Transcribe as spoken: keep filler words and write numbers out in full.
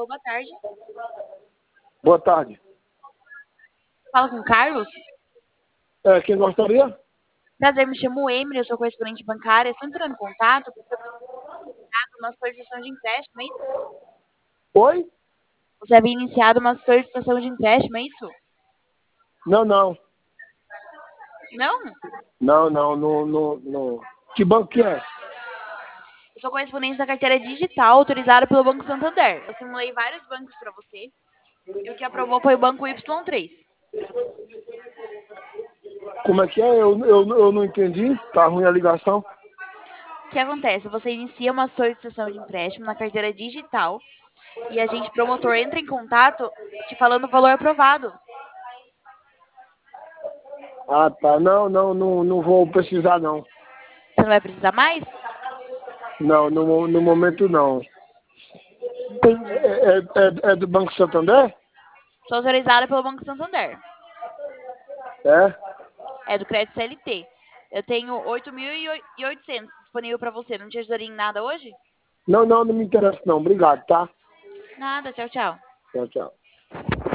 Alô, boa tarde. Boa tarde. Fala com o Carlos. É, quem gostaria? Prazer, me chamo Emily, eu sou correspondente bancária. Estou entrando em contato porque eu iniciado uma solicitação de empréstimo, é isso? Oi? Você havia iniciado uma solicitação de empréstimo, é isso? Não, não. Não? Não, não, não, não, não. Que banco que é? Eu sou correspondente da carteira digital autorizada pelo Banco Santander. Eu simulei vários bancos para você e o que aprovou foi o Banco Y três. Como é que é? Eu, eu, eu não entendi. Tá ruim a ligação. O que acontece? Você inicia uma solicitação de empréstimo na carteira digital e a gente promotor entra em contato te falando o valor aprovado. Ah, tá. Não, não, não, não vou precisar, não. Você não vai precisar mais? Não, no, no momento não. Entendi. É, é, é, é do Banco Santander? Sou autorizada pelo Banco Santander. É? É do crédito C L T. Eu tenho oito mil e oitocentos disponível para você. Não te ajudaria em nada hoje? Não, não, não me interessa, não. Obrigado, tá? Nada, tchau, tchau. Tchau, tchau.